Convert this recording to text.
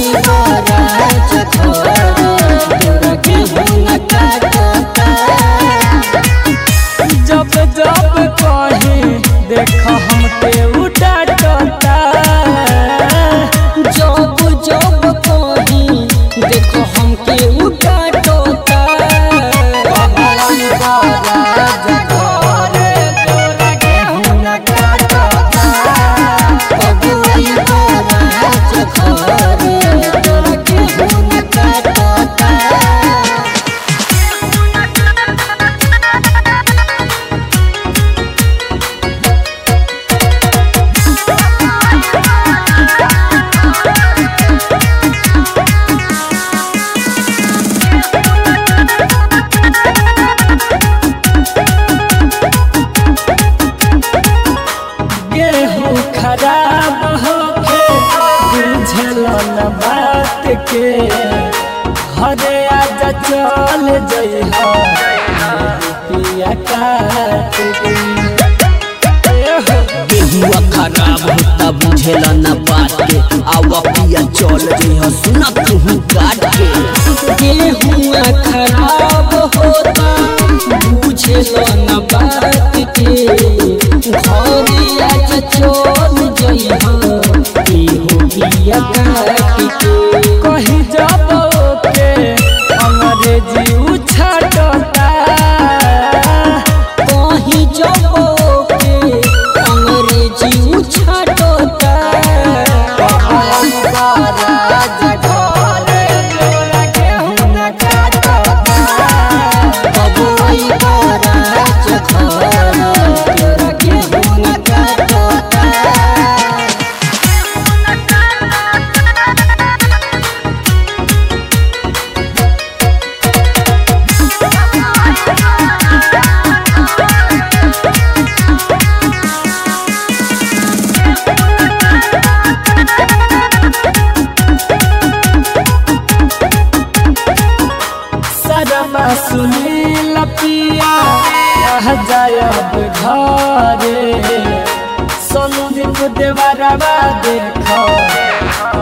जब जब कहीं देख हमके उड़ाता जब जब कहीं देखो हमके उड़ाता गेहूँ खराब होके बुझल न बात के हरे आजा चल जइहा पिया काट के गेहुआ खराब होता बुझेला न बात के आवा पिया चल जइहा सुना तू काट के गेहुआ खराब होता बुझेला न बात के घरे आज चल जइहा एहो पिया काट के कहीं जब के अंग्रेजी उछाटता कहीं जब के अंग्रेजी उछाटता सरमा सुनील पिया जायब घरे संदीप देवरवा देख